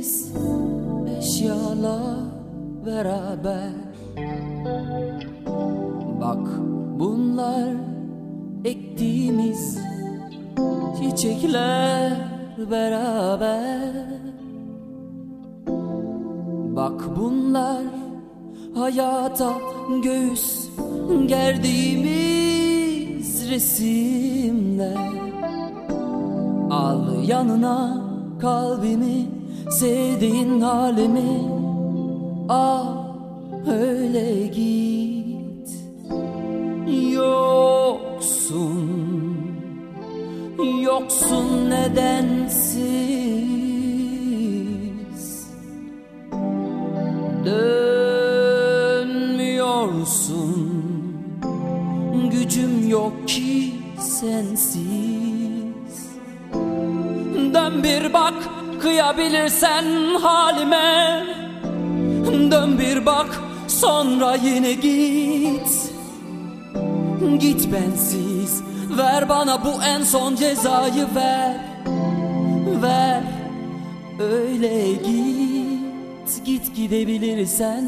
Çiçektiğimiz eşyalar beraber. Bak bunlar ektiğimiz çiçekler beraber. Bak bunlar hayata göğüs gerdiğimiz resimler. Al yanına kalbimi, sevdiğin halimi, al öyle git. Yoksun nedensiz, dönmüyorsun, gücüm yok ki sensiz. Dön bir bak, kıyabilirsen halime. Dön bir bak, sonra yine git. Git bensiz, ver bana bu en son cezayı, ver. Ver, öyle git. Git gidebilirsen.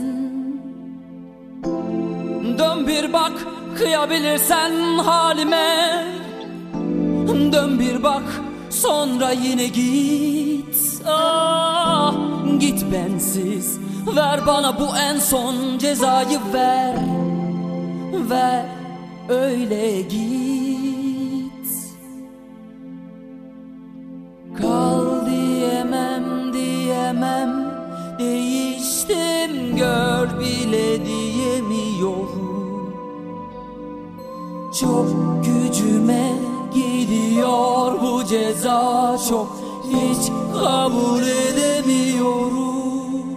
Dön bir bak, kıyabilirsen halime. Dön bir bak, sonra yine git. Ah, git bensiz, ver bana bu en son cezayı, ver. Ver, öyle git. Kal diyemem, diyemem, değiştim gör bile diyemiyorum. Çok gücüme gidiyor bu ceza, çok hiç kabul edemiyorum.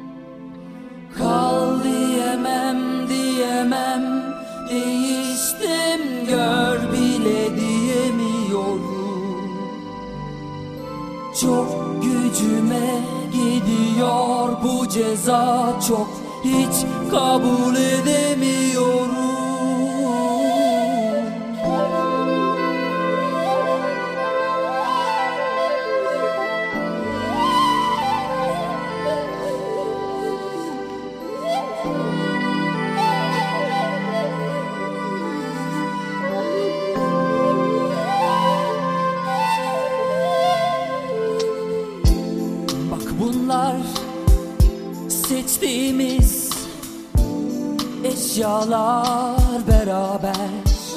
Kal diyemem, diyemem, değiştim gör bile diyemiyorum. Çok gücüme gidiyor bu ceza, çok hiç kabul edemiyorum. Bunlar seçtiğimiz eşyalar beraber.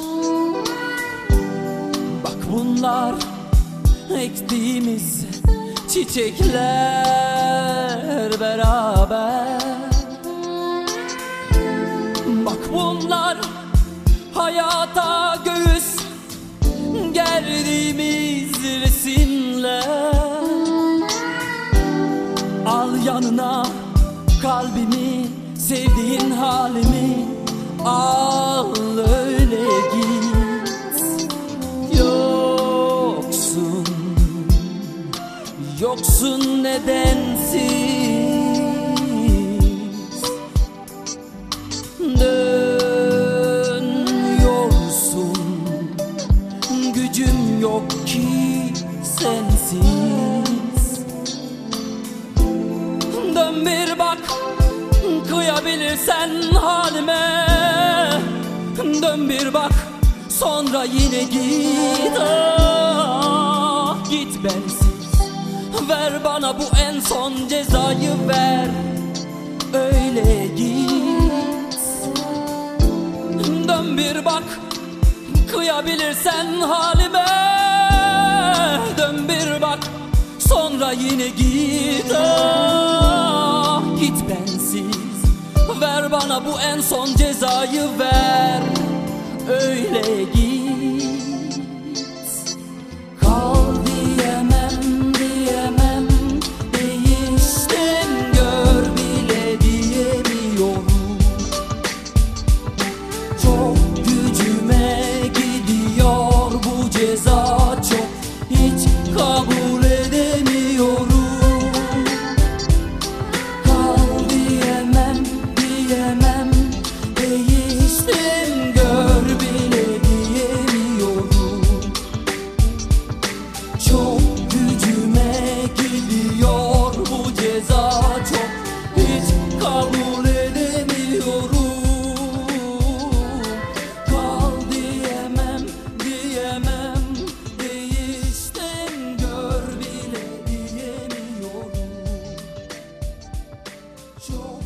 Bak bunlar ektiğimiz çiçekler beraber. Bak bunlar hayata göğüs gerdiğimiz resimler. Al yanına kalbimi, sevdiğin halimi, al öyle git. Yoksun nedensiz, dönüyorsun, gücüm yok ki sensiz. Dön bir bak, kıyabilirsen halime. Dön bir bak, sonra yine git. Ah, git bensiz, ver bana bu en son cezayı, ver. Öyle git. Dön bir bak, kıyabilirsen halime. Dön bir bak, sonra yine git. Ah, git bensiz, ver bana bu en son cezayı, ver. Öyle git. Kal diyemem, diyemem, değiştim gör bile diyemiyorum. Çok gücüme gidiyor bu ceza, çok hiç kabul edemiyorum. Kal diyemem, diyemem, değiştim gör bile diyemiyorum. çok